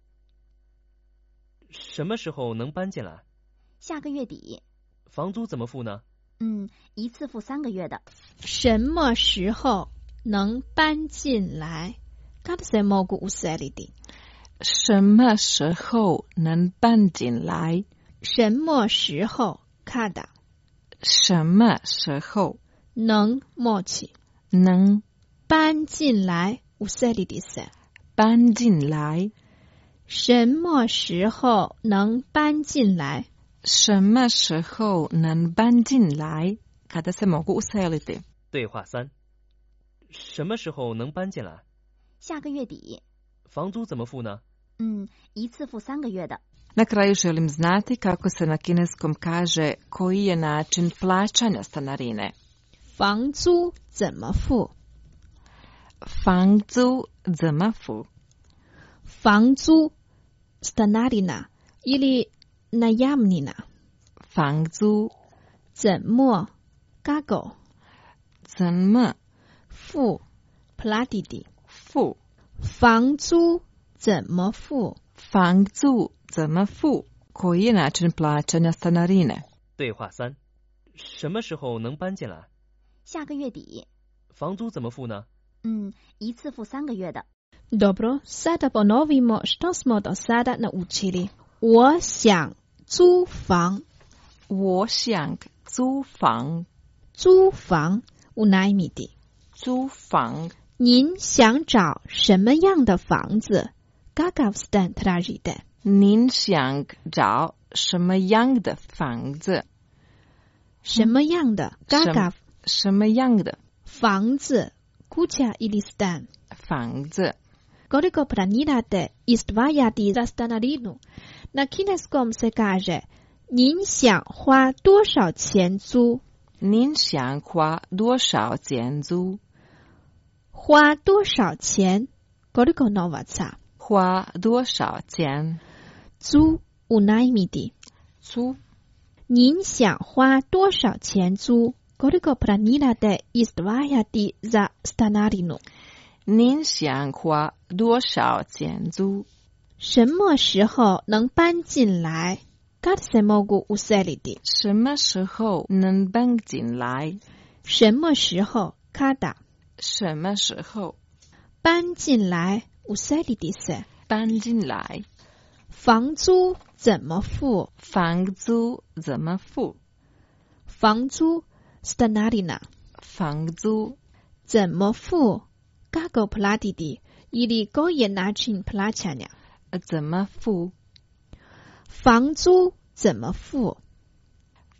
什么时候能搬进来？ 下个月底。 房租怎么付呢？ 嗯，一次付三个月的。 什么时候能搬进来？ Kada se mogu useliti? 什么时候能搬进来？ 什么时候 kada？ 什么时候能 moći？ 能搬进来 useliti se？ 搬进来？ 什么时候能搬进来？ 什么时候能搬进来？ Kada se mogu useliti? 对话三。什么时候能搬进来？ 下个月底。 房租怎么付呢？ 嗯，一次付三个月的。 Na kraju želim znati kako se na kineskom kaže koji je način plaćanja stanarine. 房租怎么付？ 房租怎么付？ 房租 stanarina ili najamnina. 房租怎么 kako 怎么付 platiti 付？ 房租怎么付？ 房租怎么付？ Koji je način plaćanja stanarine? 对话三。什么时候能搬进来？ 下个月底。 房租怎么付呢？ 嗯，一次付三个月的。 Dobro, sada ponovimo što smo do sada naučili. 我想租房。 我想租房。 租房 unajmiti。 租房。 您想找什么样的房子？ Kakav stan tražite？ 您想找什么样的房子？ 什么样的 Kakav 什么样的房子 kuća ili stan？ 房子。 Koliko planirate izdvajati za stanarinu? Na kineskom se kaže 您想花多少钱租？ 您想花多少钱租？ 花多少钱 Koliko novaca？ 花多少钱？ 租 unajmiti。 租。 您想花多少钱租 Koliko planirate izdvajati za stanarinu？ 您想花多少钱租？ 什么时候能搬进来？ Kad se mogu useliti？ 什么时候能搬进来？ 什么时候 kada？ 什么时候搬进来 useliti se？ 搬进来。 房租怎么付？ 房租怎么付？ 房租 stanarina。 房租怎么付 kako platiti ili koji je način plaćanja？ 怎么付？ 房租怎么付？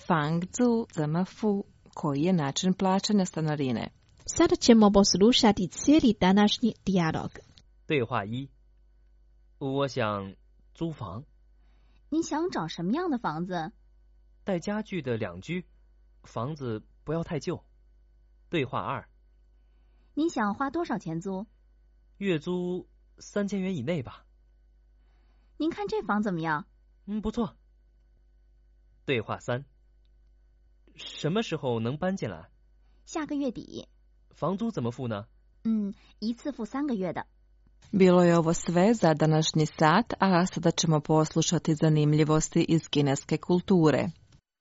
fangzu zamafu, koji je način plaćanja stanarine. Sada ćemo poslušati cijeli današnji dijalog. 对话一，我想租房。 你想找什么样的房子？ 带家具的两居，房子不要太旧。对话二， 你想花多少钱租？ 月租三千元以内吧。 您看这房怎么样？ 嗯，不错。对话三，什么时候能搬进来？ 下个月底。 房租怎么付呢？ 嗯，一次付三个月的。 Bilo je ovo sve za današnji sat, a sada ćemo poslušati zanimljivosti iz kineske kulture.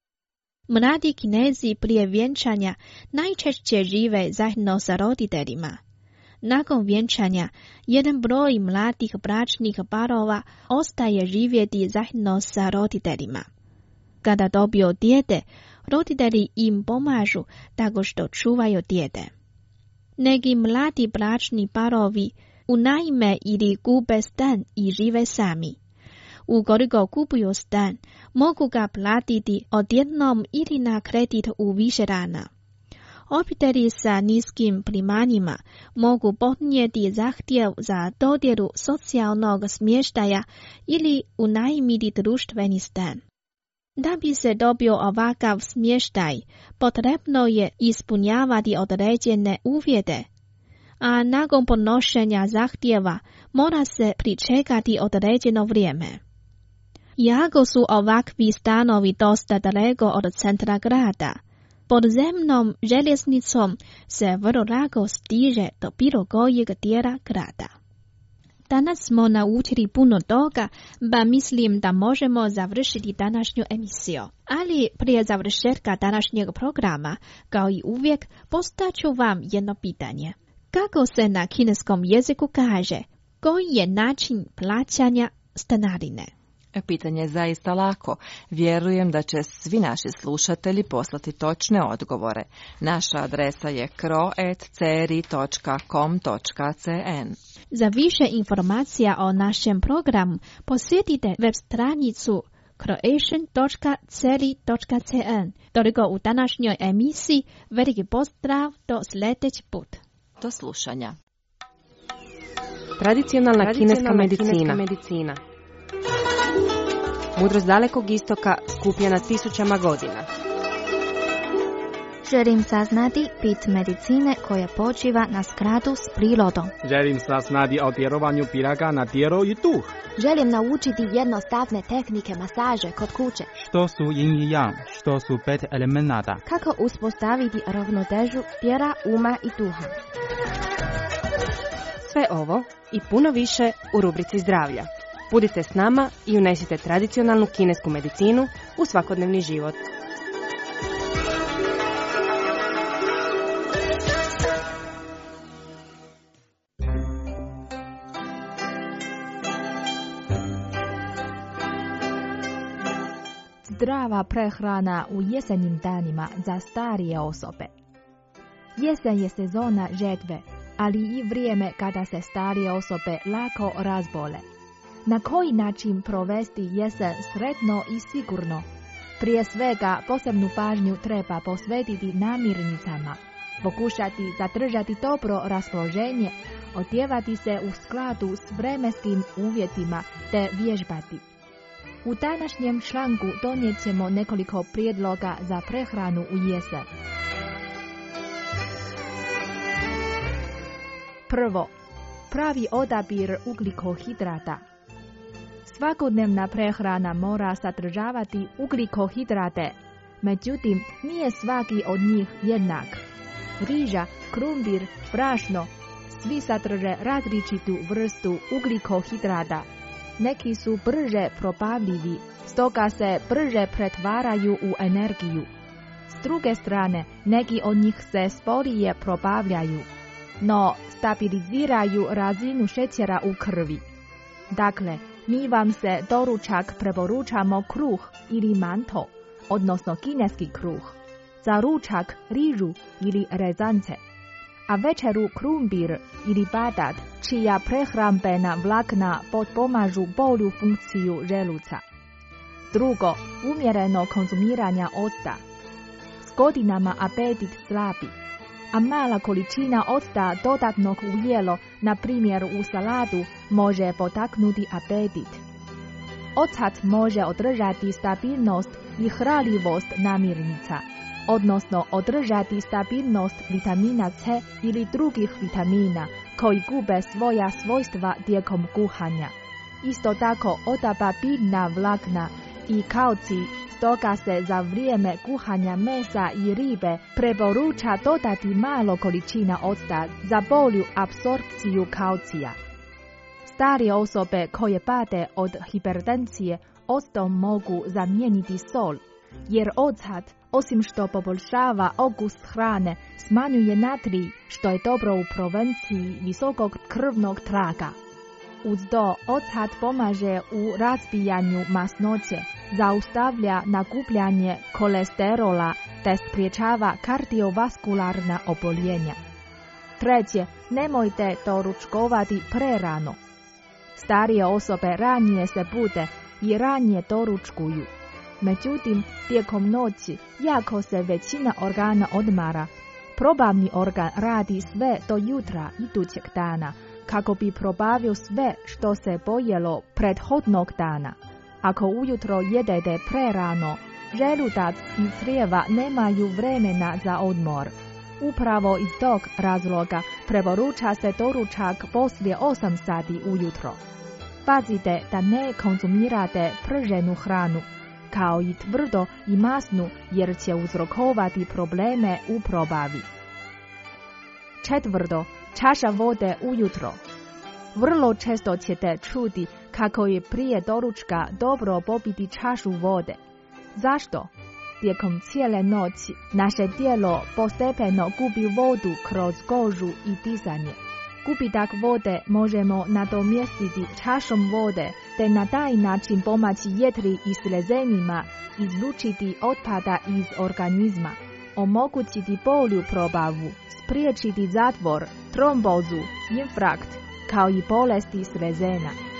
Mladi Kinezi prije vjenčanja najčešće žive zajedno sa roditeljima. Nakon vjenčanja, jedan broj mladih bračnih parova ostaje živjeti zajedno sa roditeljima. Kada dobiju dijete, roditelji im pomažu tako što čuvaju dijete. Neki mladi bračni parovi unajme ili kupe stan i žive sami. Ukoliko kupuju stan, mogu ga platiti odjednom ili na kredit u više rana. Obitelji sa niskim primanjima mogu podnijeti zahtjev za dodjelu socijalnog smještaja ili unajmiti društveni stan. Da bi se dobio ovakav smještaj, potrebno je ispunjavati određene uvjete, a nakon podnošenja zahtjeva mora se pričekati određeno vrijeme. Iako su ovakvi stanovi dosta daleko od centra grada, podzemnom željeznicom se vrlo lako stiže do bilo kojeg dijela grada. Danas smo naučili puno toga, pa mislim da možemo završiti današnju emisiju. Ali prije završetka današnjeg programa, kao i uvijek, postaću vam jedno pitanje. Kako se na kineskom jeziku kaže, koji je način plaćanja stanarine? Pitanje je zaista lako. Vjerujem da će svi naši slušatelji poslati točne odgovore. Naša adresa je kro at ceri točka com točka cn. Za više informacija o našem programu posjetite web stranicu croatian točka ceri točka cn. Toliko u današnjoj emisiji. Veliki pozdrav do sljedeći put. Do slušanja. Tradicionalna, Tradicionalna kineska medicina. Kineska medicina. Mudrost dalekog istoka skupljena tisućama godina. Želim saznati bit medicine koja počiva na skladu s prirodom. Želim saznati o djelovanju piraga na tijelo i duh. Želim naučiti jednostavne tehnike masaže kod kuće. Što su yin i yang, što su pet elemenata. Kako uspostaviti ravnotežu tijela, uma i duha. Sve ovo i puno više u rubrici zdravlja. Budite s nama i unesite tradicionalnu kinesku medicinu u svakodnevni život. Zdrava prehrana u jesenjim danima za starije osobe. Jesen je sezona žetve, ali i vrijeme kada se starije osobe lako razbole. Na koji način provesti jesen sretno i sigurno? Prije svega posebnu pažnju treba posvetiti namirnicama, pokušati zadržati dobro raspoloženje, odjevati se u skladu s vremenskim uvjetima te vježbati. U današnjem članku donijet ćemo nekoliko prijedloga za prehranu u jesen. Prvo, pravi odabir ugljikohidrata. Svakodnevna prehrana mora sadržavati ugljikohidrate, međutim nije svaki od njih jednak. Riža, krumpir, brašno, svi sadrže različitu vrstu ugljikohidrata. Neki su brže probavljivi, stoga se brže pretvaraju u energiju. S druge strane, neki od njih se sporije probavljaju, no stabiliziraju razinu šećera u krvi. Dakle, mi vam se doručak preporučamo kruh ili manto, odnosno kineski kruh, za ručak rižu ili rezance, a večeru krumpir ili batat, čija prehrambena vlakna potpomažu bolju funkciju želuca. Drugo, umjereno konzumiranja octa. S godinama apetit slabi, a mala količina octa dodatnog u jelo, na primjer u saladu, može potaknuti apetit. Ocat može održati stabilnost i hranljivost namirnica, odnosno održati stabilnost vitamina C ili drugih vitamina koji gube svoja svojstva tijekom kuhanja. Isto tako otapa biljna vlakna i kalcij, stoga se za vrijeme kuhanja mesa i ribe preporuča dodati malo količina octa za bolju apsorpciju kalcija. Starije osobe koje pate od hipertenzije octom mogu zamijeniti sol, jer ocat, osim što poboljšava okus hrane, smanjuje natrij, što je dobro u prevenciji visokog krvnog tlaka. Uz to, ocat pomaže u razbijanju masnoće, zaustavlja nakupljanje kolesterola te spriječava kardiovaskularna oboljenja. Treće, nemojte doručkovati prerano. Starije osobe ranije se bude i ranije doručkuju. Međutim, tijekom noći, jako se većina organa odmara, probavni organ radi sve do jutra idućeg dana, kako bi probavio sve što se pojelo prethodnog dana. Ako ujutro jedete prerano, želudac i crijeva nemaju vremena za odmor. Upravo iz tog razloga preporuča se doručak poslije osam sati ujutro. Pazite da ne konzumirate prženu hranu, kao i tvrdo i masnu, jer će uzrokovati probleme u probavi. Četvrto, čaša vode ujutro. Vrlo često ćete čuti kako je prije doručka dobro popiti čašu vode. Zašto? Tijekom cijele noći naše tijelo postepeno gubi vodu kroz kožu i dizanje. Gubitak vode možemo nadomjestiti čašom vode, te na taj način pomoći jetri i slezenima izlučiti otpada iz organizma, omogućiti bolju probavu, spriječiti zatvor, trombozu, infarkt, kao i bolesti slezena.